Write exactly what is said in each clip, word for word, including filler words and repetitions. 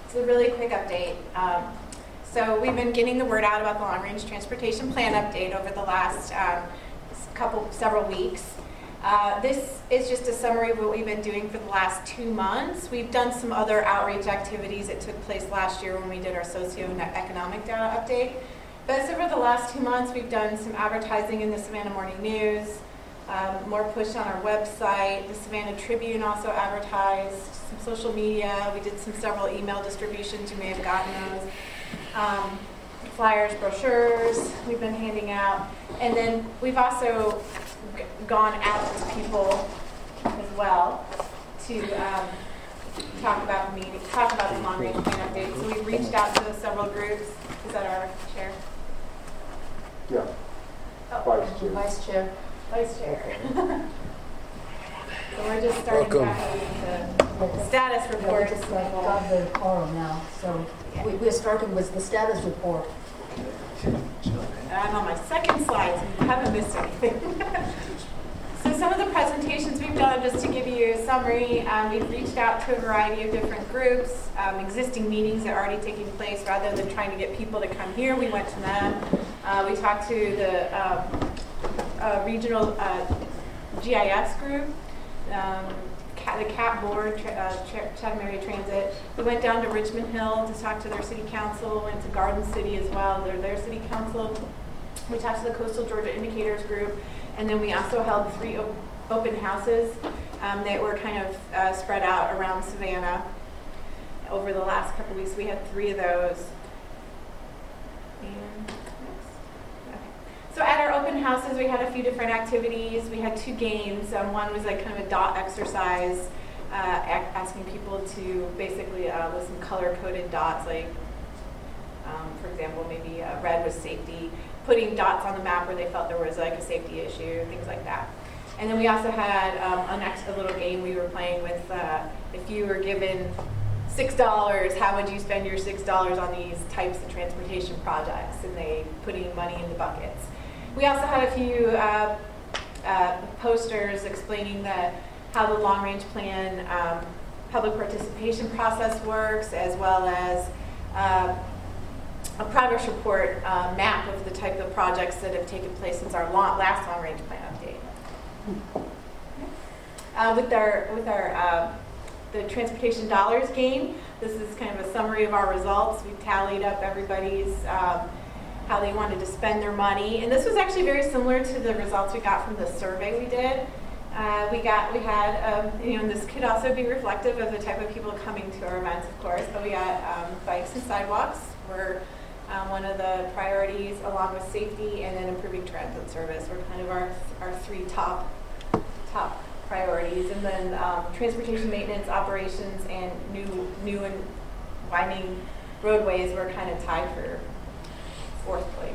It's a really quick update. Um, so we've been getting the word out about the Long Range Transportation Plan update over the last um, couple, several weeks. Uh, this is just a summary of what we've been doing for the last two months. We've done some other outreach activities that took place last year when we did our socioeconomic data update. But over the last two months, we've done some advertising in the Savannah Morning News, um, more push on our website. The Savannah Tribune also advertised, some social media. We did some several email distributions. You may have gotten those. Um, flyers, brochures we've been handing out. And then we've also g- gone out to people as well to um, talk about the meeting, talk about the long range plan update. So we've reached out to several groups. Is that our chair? Yeah. Oh. Vice chair. Vice chair. Vice chair. So we're just starting Welcome. back into the status Yeah, we report. just like got the quorum now, so we, we're starting with the status report. I'm on my second slide, so you haven't missed anything. So some of the presentations we've done, just to give you a summary, um, we've reached out to a variety of different groups, um, existing meetings that are already taking place. Rather than trying to get people to come here, we went to them. Uh, we talked to the um, uh, regional uh, G I S group, um, the C A P board, uh, Chatham Area Transit. We went down to Richmond Hill to talk to their city council, went to Garden City as well, they're their city council. We talked to the Coastal Georgia Indicators group, and then we also held three op- open houses um, that were kind of uh, spread out around Savannah. Over the last couple weeks, we had three of those. And next. Okay. So at our open houses, we had a few different activities. We had two games. Um, one was like kind of a dot exercise, uh, a- asking people to basically, uh, with some color-coded dots, like, um, for example, maybe uh, red was safety, putting dots on the map where they felt there was like a safety issue, things like that. And then we also had um, a, next, a little game we were playing with, uh, if you were given six dollars, how would you spend your six dollars on these types of transportation projects? And they putting money in the buckets. We also had a few uh, uh, posters explaining the, how the long range plan um, public participation process works, as well as uh, a progress report uh, map of the type of projects that have taken place since our long, last long range plan update. Uh, with our, with our uh, the transportation dollars game, this is kind of a summary of our results. We tallied up everybody's um, how they wanted to spend their money, and this was actually very similar to the results we got from the survey we did. Uh, we got, we had, um, you know, and this could also be reflective of the type of people coming to our events, of course, but we got um, bikes and sidewalks were um, one of the priorities, along with safety and then improving transit service were kind of our, our three top, top priorities. And then um, transportation maintenance, operations, and new, new and winding roadways were kind of tied for fourth place.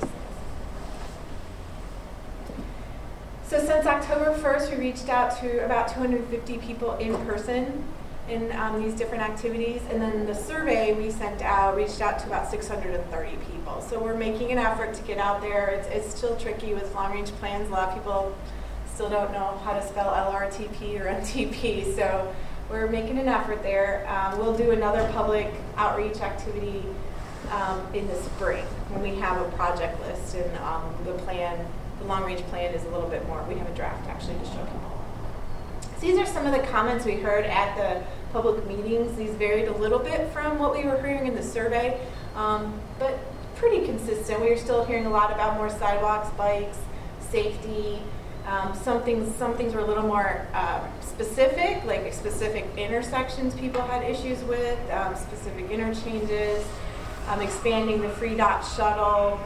So since October first, we reached out to about two hundred fifty people in person in um, these different activities. And then the survey we sent out reached out to about six hundred thirty people. So we're making an effort to get out there. It's, it's still tricky with long range plans. A lot of people still don't know how to spell L R T P or M T P. So we're making an effort there. Um, we'll do another public outreach activity um, in the spring when we have a project list, and um, the plan, the long range plan is a little bit more. We have a draft actually to show people. So these are some of the comments we heard at the public meetings. These varied a little bit from what we were hearing in the survey, um, but pretty consistent. We were still hearing a lot about more sidewalks, bikes, safety. Um, some things, some things were a little more uh, specific, like specific intersections people had issues with, um, specific interchanges, um, expanding the free dot shuttle.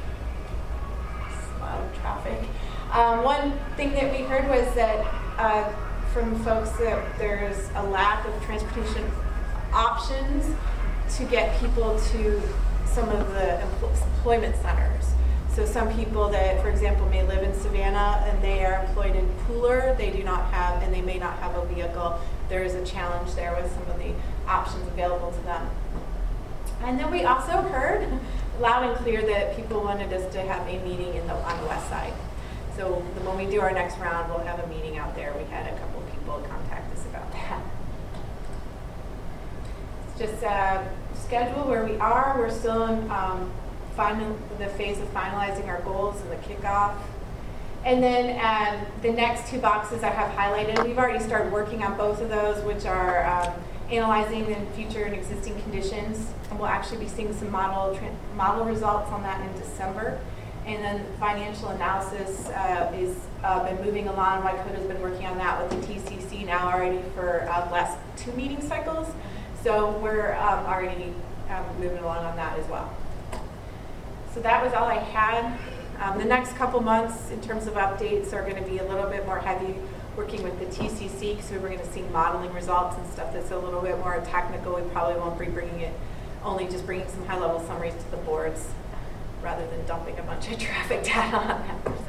A lot of traffic. Um, one thing that we heard was that uh, from folks that there's a lack of transportation options to get people to some of the employment centers. So some people that, for example, may live in Savannah and they are employed in Pooler, they do not have, and they may not have a vehicle. There is a challenge there with some of the options available to them. And then we also heard loud and clear that people wanted us to have a meeting in the, on the west side. So when we do our next round, we'll have a meeting out there. We had a couple people contact us about that. just uh, schedule where we are. We're still in um, final, the phase of finalizing our goals and the kickoff. And then um, the next two boxes I have highlighted, we've already started working on both of those, which are um, analyzing the future and existing conditions. And we'll actually be seeing some model model results on that in December. And then financial analysis uh, is uh, been moving along. Waikato has been working on that with the T C C now already for uh, the last two meeting cycles. So we're um, already um, moving along on that as well. So that was all I had. Um, the next couple months in terms of updates are going to be a little bit more heavy working with the T C C, because we're going to see modeling results and stuff that's a little bit more technical. We probably won't be bringing it, only just bringing some high-level summaries to the boards rather than dumping a bunch of traffic data on them. So.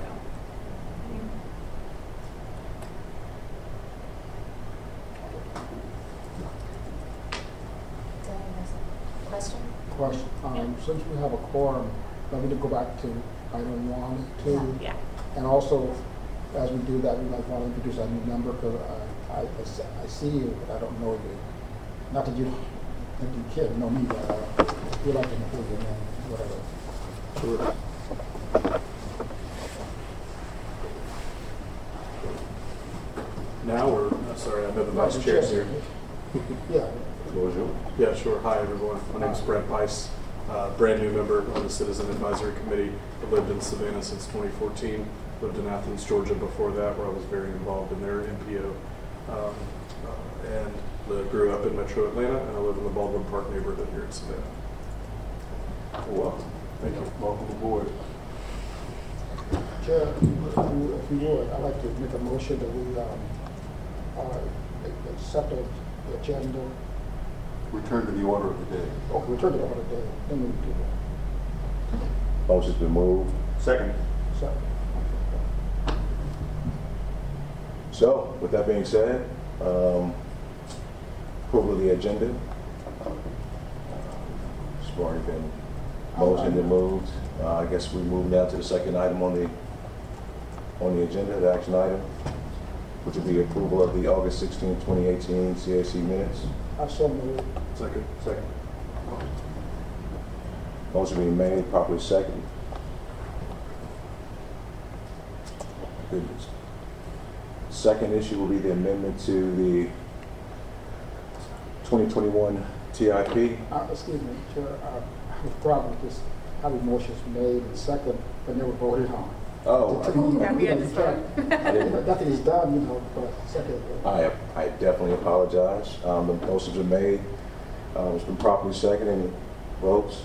Question? Question. Um, Since we have a quorum, let me go back to item one, two. Yeah. And also, as we do that, we might want to introduce a new member, because I, I, I see you, but I don't know you. Not that you don't, that you can't know me, but uh, we'd like to know who your name, whatever. Sure. Now, or, uh, sorry, I know the No, vice the chair's chair. here. Yeah. Yeah, sure. Hi, everyone. My name's Brent Bice, uh, brand new member on the Citizen Advisory Committee. I've lived in Savannah since twenty fourteen, lived in Athens, Georgia before that, where I was very involved in their M P O. Um, uh, and uh, grew up in Metro Atlanta, and I live in the Baldwin Park neighborhood here in Savannah. Welcome. Thank you. Welcome aboard. Chair, if you if you would, I'd like to make a motion that we um, uh, accept the agenda. Return to the order of the day. Okay, return to the order day. Then we do that. Motion's been moved. Second. So, So, with that being said, um, approval of the agenda. It's already been motioned and moved. Uh, I guess we move now to the second item on the on the agenda, the action item, which will be approval of the August sixteenth, twenty eighteen C A C minutes. I so moved. Second. Second. Motion being made, properly seconded. Goodness. Second issue will be the amendment to the twenty twenty-one T I P. Uh, excuse me, Chair, uh, I have a problem with this, having motions made and second, but never voted on. Oh, Yeah, we understand. I didn't. Nothing is done, you know, but second. I, I definitely apologize. Um, the motions are made. Uh, it's been properly seconded. Any votes?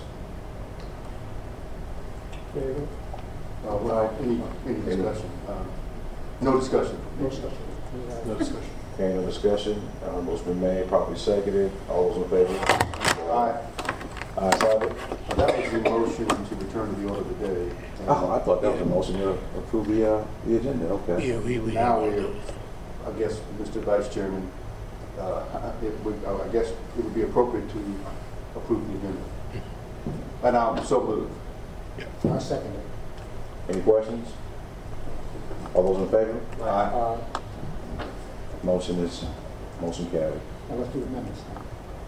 Favor? Uh, well, any, any discussion? Um, No discussion. No discussion. We have- No discussion. Okay, no discussion. Uh, motion been made, properly seconded. All those in favor? Aye. Ayes have it. That was the motion to return to the order of the day. And Oh, I thought that was a motion to approve the, uh, the agenda. Okay. Yeah, we, we. Now we're, I guess, Mister Vice Chairman, uh, it would, uh, I guess it would be appropriate to approve the agenda. And I'm so moved. I second it. Any questions? All those in favor? Aye. Uh, Motion is, motion carried. now let's do the minutes now.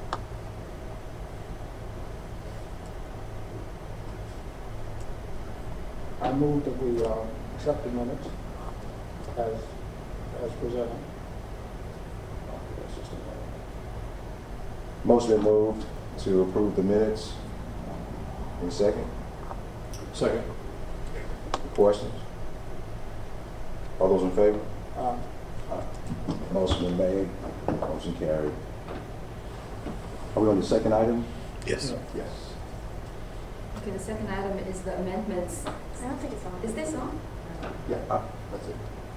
I move that we uh, accept the minutes as, as presented. Motion been moved to approve the minutes. Any second? Second. Questions? All those in favor? Uh, Motion been made, motion carried. Are we on the second item? Yes. Yes. Okay, the second item is the amendments. I don't think it's on. Is this on? Yeah, Ah. that's it.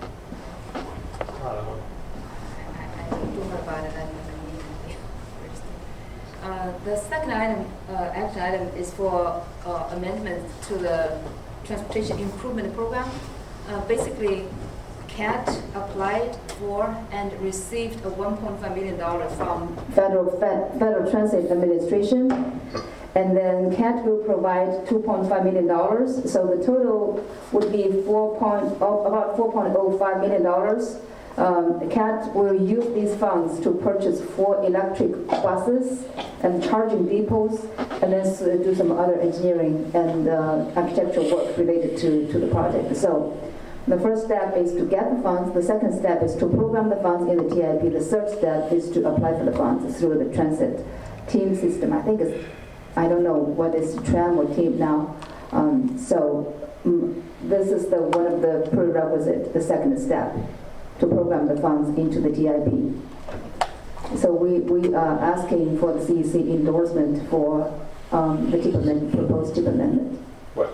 I, I don't know about it, I never knew. Uh, the second item, uh, action item is for uh, amendment to the Transportation Improvement Program. Uh, basically, C A T applied for and received a one point five million dollars from Federal, Fed, Federal Transit Administration. And then C A T will provide two point five million dollars. So the total would be four point, oh, about four point oh five million dollars. Um, C A T will use these funds to purchase four electric buses and charging depots, and then s- do some other engineering and uh, architectural work related to, to the project. So the first step is to get the funds. The second step is to program the funds in the T I P. The third step is to apply for the funds through the transit team system. I think it's, I don't know what is tram or team now. Um, so mm, this is the one of the prerequisite, the second step, to program the funds into the T I P. So we, we are asking for the C E C endorsement for um, the tip amendment, proposed tip amendment. What?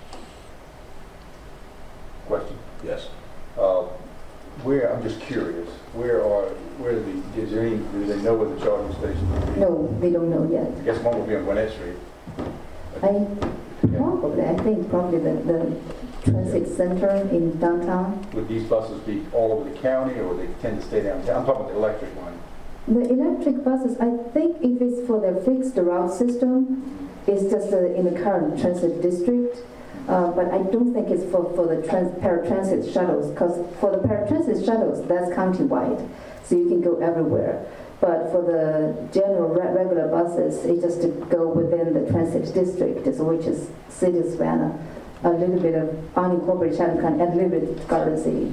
Question? Yes. Uh, Where, I'm just curious, where are, where are the, is there any, do they know where the charging station will be? No, they don't know yet. I guess one will be on Gwinnett Street. I probably, I think probably the, the transit center in downtown. Would these buses be all over the county, or they tend to stay downtown? I'm talking about the electric one. The electric buses, I think if it's for their fixed route system, it's just uh, in the current transit district. Uh, but I don't think it's for, for the trans, paratransit shuttles, because for the paratransit shuttles, that's countywide, so you can go everywhere. But for the general re regular buses, it's just to go within the transit district, so which is City of Savannah, a little bit of unincorporated Chatham County, and a little bit of Garden City.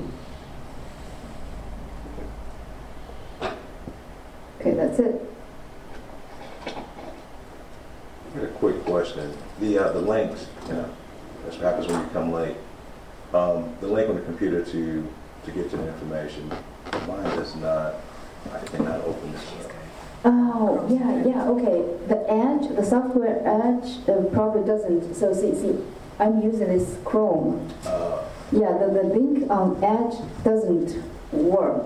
Okay, that's it. A quick question. The uh, the links, you know, that's what happens when you come late. Um, the link on the computer to to get to the information, mine does not. I cannot open this up. Oh, yeah, yeah, okay. The Edge, the software Edge uh, probably doesn't, so see, see, I'm using this Chrome. Uh, Yeah, the, the link on Edge doesn't work.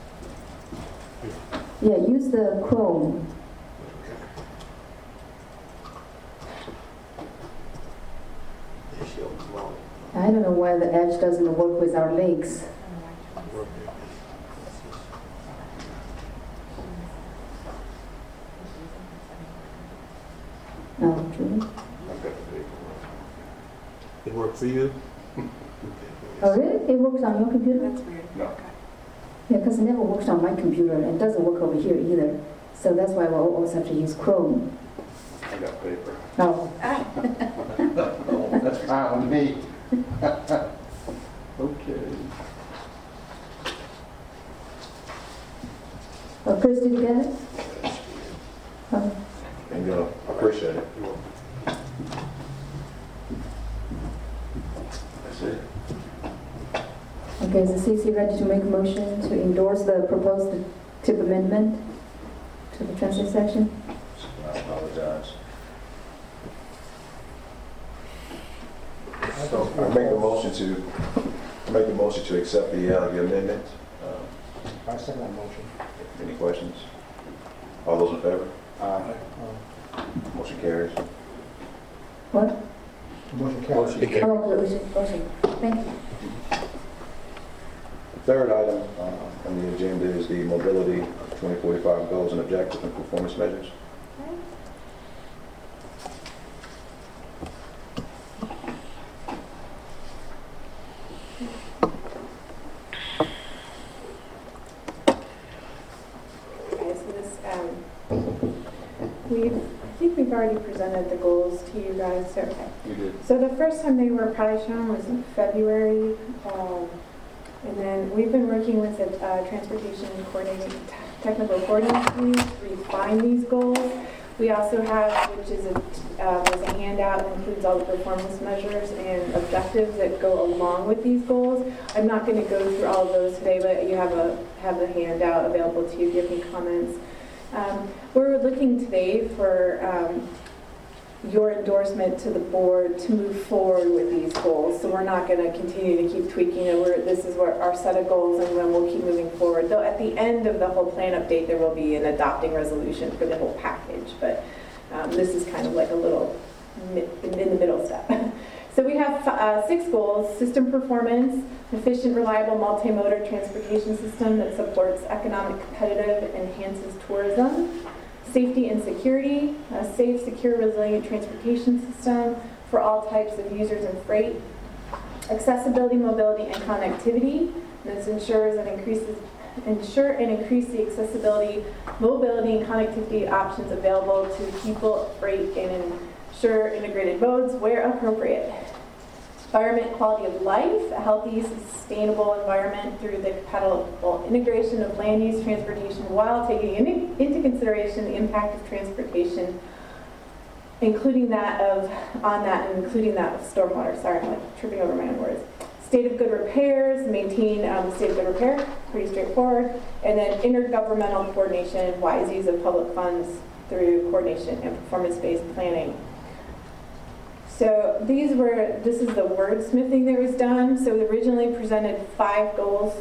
Yeah, use the Chrome. I don't know why the Edge doesn't work with our links. Oh, Julie? It worked for you? Oh, really? It works on your computer? That's weird. No. Yeah, because it never works on my computer, and it doesn't work over here either. So that's why we'll always have to use Chrome. I got paper. Oh. That's fine with me. Okay. Oh, Chris, did you get it? Oh. and you know, I appreciate it. That's it. Okay, is the C C ready to make a motion to endorse the proposed tip amendment to the transit section? I apologize. So I make the motion to, I make the motion to accept the, uh, the amendment. Uh, I second that motion. Any questions? All those in favor? Aye. Motion carries. What? Motion carries. Oh, motion, motion. Thank you. Third item uh, on the agenda is the mobility twenty forty-five goals and objectives and performance measures. Okay, so this, um, we've, I think we've already presented the goals to you guys, so, okay. You did. So the first time they were probably shown was in February, um, and then we've been working with the uh, Transportation Coordinating, Technical Coordinating Team to refine these goals. We also have, which is a, uh, was a handout that includes all the performance measures and objectives that go along with these goals. I'm not going to go through all of those today, but you have a have the handout available to you. Give me comments. Um, we're looking today for um, your endorsement to the board to move forward with these goals. So we're not going to continue to keep tweaking it. We're, this is what our set of goals, and then we'll keep moving forward. Though at the end of the whole plan update, there will be an adopting resolution for the whole package. But um, this is kind of like a little mid, in the middle step. So we have uh, six goals: system performance, efficient, reliable, multimodal transportation system that supports economic, competitive, enhances tourism. Safety and security, a safe, secure, resilient transportation system for all types of users and freight. Accessibility, mobility, and connectivity, This ensures and increases ensure and increase the accessibility, mobility, and connectivity options available to people, freight, and ensure integrated modes where appropriate. Environment quality of life, a healthy, sustainable environment through the compatible integration of land use transportation while taking in, into consideration the impact of transportation, including that of, on that and including that of stormwater. Sorry, I'm like tripping over my own words. State of good repairs, maintain um, state of good repair, pretty straightforward. And then intergovernmental coordination, wise use of public funds through coordination and performance-based planning. So these were, this is the wordsmithing that was done. So we originally presented five goals.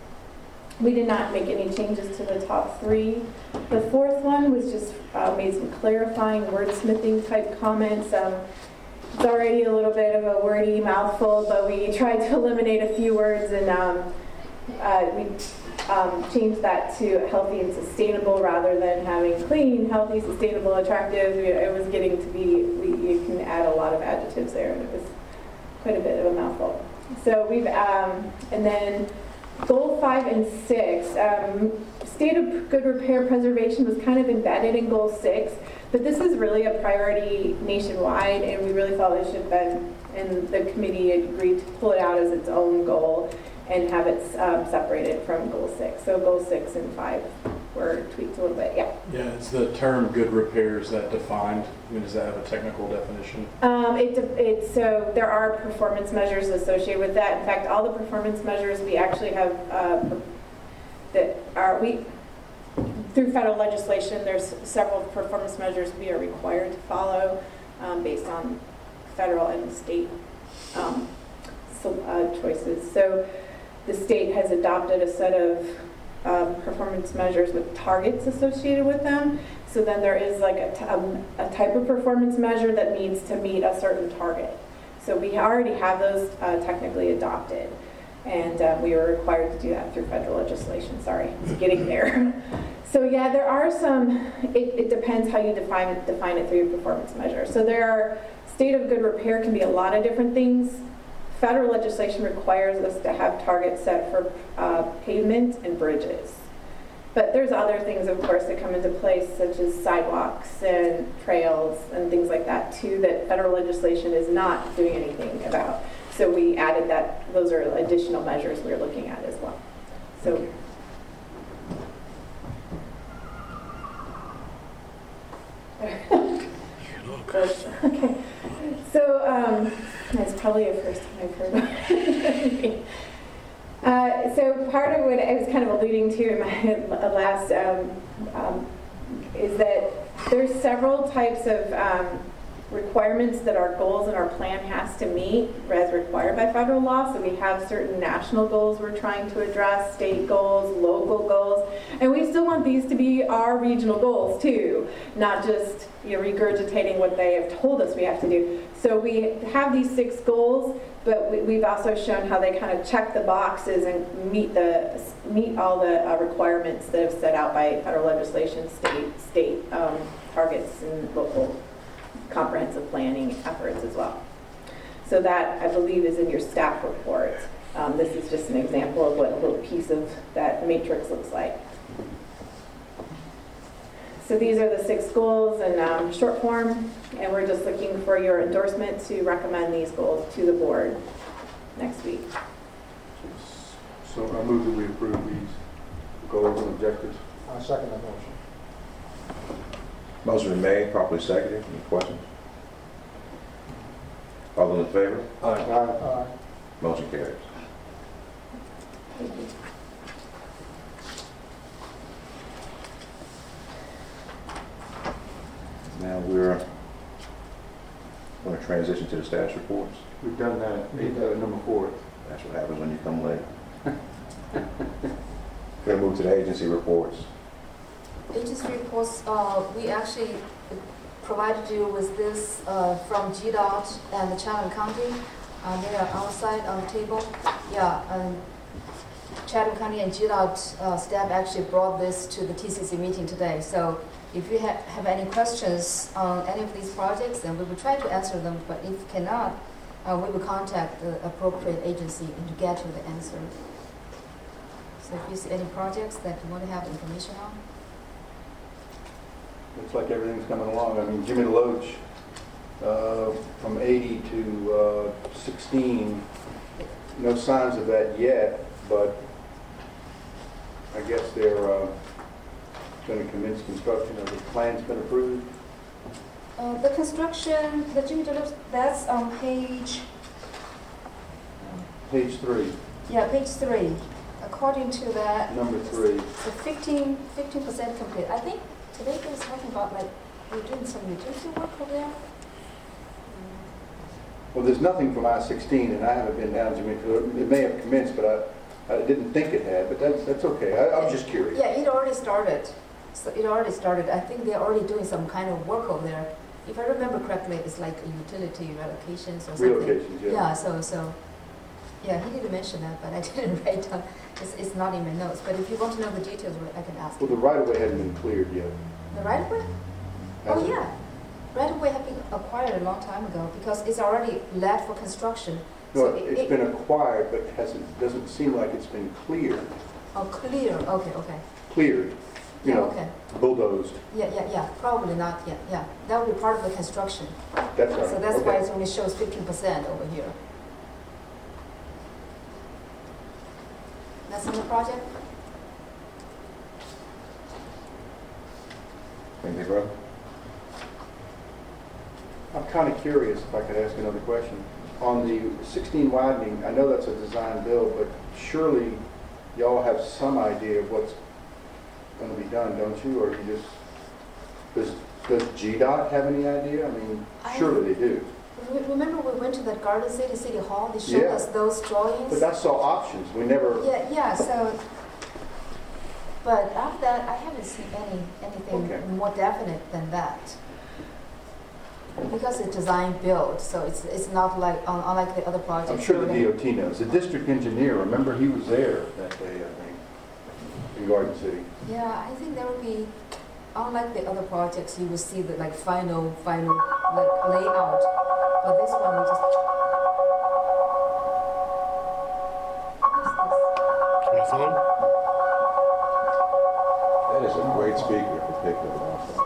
We did not make any changes to the top three. The fourth one was just uh, made some clarifying wordsmithing type comments. Um, it's already a little bit of a wordy mouthful, but we tried to eliminate a few words, and um, uh, we um, changed that to healthy and sustainable rather than having clean, healthy, sustainable, attractive. It was getting to be, we, you can add a lot of adjectives there, and it was quite a bit of a mouthful. So we've, um, and then goal five and six, um, state of good repair preservation was kind of embedded in goal six, but this is really a priority nationwide, and we really felt it should have been, and the committee agreed to pull it out as its own goal and have it um, separated from goal six. So goal six and five were tweaked a little bit, yeah. Yeah, it's the term good repairs that defined. I mean, does that have a technical definition? Um, it, it, so there are performance measures associated with that. In fact, all the performance measures we actually have uh, that are, we, through federal legislation, there's several performance measures we are required to follow um, based on federal and state um, so, uh, choices. So the state has adopted a set of um, performance measures with targets associated with them. So then there is like a, t um, a type of performance measure that needs to meet a certain target. So we already have those uh, technically adopted. And uh, we were required to do that through federal legislation. Sorry, it's getting there. So yeah, there are some, it, it depends how you define it, define it through your performance measure. So there are, state of good repair can be a lot of different things. Federal legislation requires us to have targets set for uh, pavement and bridges. But there's other things, of course, that come into place, such as sidewalks and trails and things like that, too, that federal legislation is not doing anything about. So we added that, those are additional measures we're looking at as well. So. Okay. So um, that's probably the first time I've heard about it. uh, so part of what I was kind of alluding to in my last um, um, is that there's several types of um, requirements that our goals and our plan has to meet as required by federal law. So we have certain national goals we're trying to address, state goals, local goals, and we still want these to be our regional goals too, not just you know, regurgitating what they have told us we have to do. So we have these six goals, but we, we've also shown how they kind of check the boxes and meet the meet all the uh, requirements that are set out by federal legislation, state state um, targets, and local comprehensive planning efforts as well. So that, I believe, is in your staff report. Um, this is just an example of what a little piece of that matrix looks like. So these are the six goals in um, short form, and we're just looking for your endorsement to recommend these goals to the board next week. So I move that we approve these goals and objectives. I second that motion. Motion been made, properly seconded. Any questions? All those in favor? Aye. Aye. Motion carries. Thank you. Now we're going to transition to the status reports. We've done that, eight, uh, number four. That's what happens when you come late. We're going to move to the agency reports. Agency reports, uh, we actually provided you with this uh, from G DOT and Chatham County. Uh, they are outside on the table. Yeah, and Chatham County and G DOT uh, staff actually brought this to the T C C meeting today. So if you ha have any questions on any of these projects, then we will try to answer them. But if cannot, uh, we will contact the appropriate agency and to get you the answer. So if you see any projects that you want to have information on, Looks like everything's coming along. I mean, Jimmy Deloach, uh, from eighty to uh, sixteen, no signs of that yet, but I guess they're uh, going to commence construction. Have the plans been approved? Uh, the construction, the Jimmy Deluxe, that's on page, Page three, yeah, page three. According to that, number three. the fifteen, fifteen percent complete. I think today they was talking about like, we're doing some utility work over there. Well, there's nothing from I sixteen, and I haven't been down Jimmy. It may have commenced, but I, I didn't think it had, but that's, that's okay. I, I'm just curious. Yeah, it already started. So it already started. I think they're already doing some kind of work over there. If I remember correctly, it's like a utility relocations or something. Relocations, yeah. Yeah, so, so, yeah, he didn't mention that, but I didn't write down. It's, it's not in my notes. But if you want to know the details, I can ask Well, you. the right-of-way hasn't been cleared yet. The right of way? has Oh, it? yeah. Right of way have been acquired a long time ago because it's already let for construction. No, So it- it's it- been acquired, but hasn't, doesn't seem like it's been cleared. Oh, clear. Okay, okay. Cleared, you Yeah, know, okay. bulldozed. Yeah, yeah, yeah. Probably not yet. Yeah, that would be part of the construction. That's right. So that's why Okay. it only shows fifteen percent over here. That's in the project? Anything, bro? I'm kind of curious if I could ask another question. On the sixteen widening, I know that's a design build, but surely y'all have some idea of what's going to be done, don't you? Or you just, does, does G DOT have any idea? I mean, I- surely they do. Re- Remember we went to that Garden City, City Hall, they showed Yeah. us those drawings? But that's all options. We never, Yeah, yeah, so, but after that, I haven't seen any, anything Okay. more definite than that. Because it's design build, so it's, it's not like, un- unlike the other projects. I'm sure the where D O T knows. The district engineer, remember, he was there that day, I think, in Garden City. Yeah, I think there will be, unlike the other projects, you will see the like final, final like layout. But this one, we just. What is this? My phone? That is a great speaker if it picked up on phone.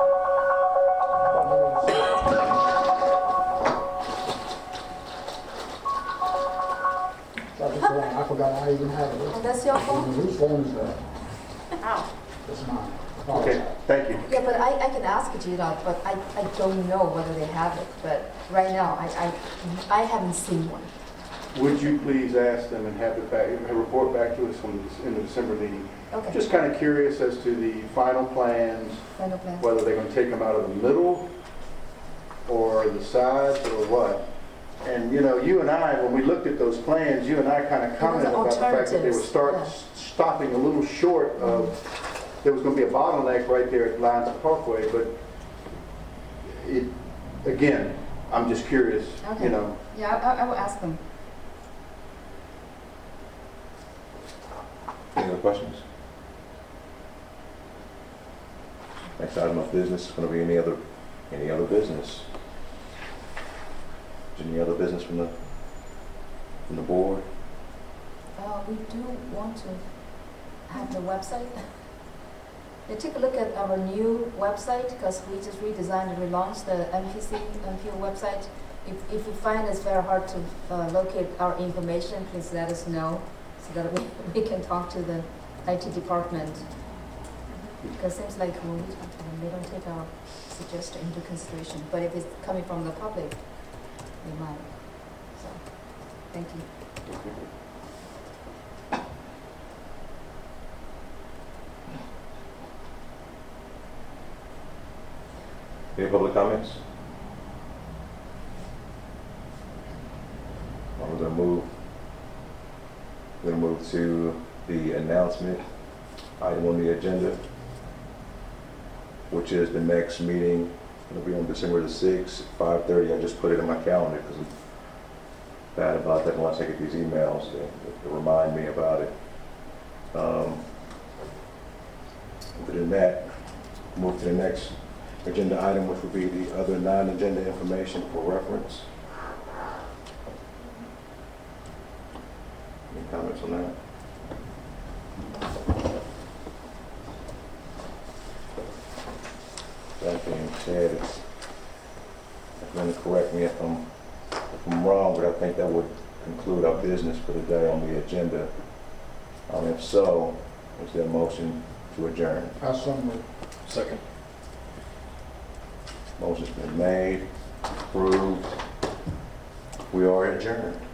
So I just, uh, I forgot I even had it. Oh, that's your phone? Whose phone is that? Ow. It's mine. Okay, thank you. Yeah, but I, I can ask G DOT, but I, I don't know whether they have it. But right now, I, I, I haven't seen one. Would you please ask them and have it back, a report back to us on this, in the December meeting? Okay. Just kind of curious as to the final plans, Final plan. whether they're going to take them out of the middle or the sides or what. And, you know, you and I, when we looked at those plans, you and I kind of commented about the fact that they were start, alternatives, stopping a little short of, there was going to be a bottleneck right there at Lions Parkway, but it, again, I'm just curious, Okay. you know. Yeah, I, I will ask them. Any other questions? Next item of business is going to be any other, any other business. Any other business from the, from the board? Uh, we do want to have the website. Yeah, take a look at our new website because we just redesigned and relaunched the M P C, M P O website. If, if you find it's very hard to uh, locate our information, please let us know so that we, we can talk to the I T department. Because it seems like when we talk to them, they don't take our suggestion into consideration. But if it's coming from the public, they might. So, thank you. Any public comments? Well, We're going to move, we're going to move to the announcement item on the agenda, which is the next meeting. It'll be on December the sixth, five thirty. I just put it in my calendar because I'm bad about that once I get these emails to, to remind me about it. Um, other than that, move to the next agenda item, which would be the other non-agenda information for reference. Any comments on that? edits. Linda, correct me if I'm, if I'm wrong, but I think that would conclude our business for the day on the agenda. Um, if so, is there a motion to adjourn? I so moved. Second. Motion's been made, approved. We are adjourned.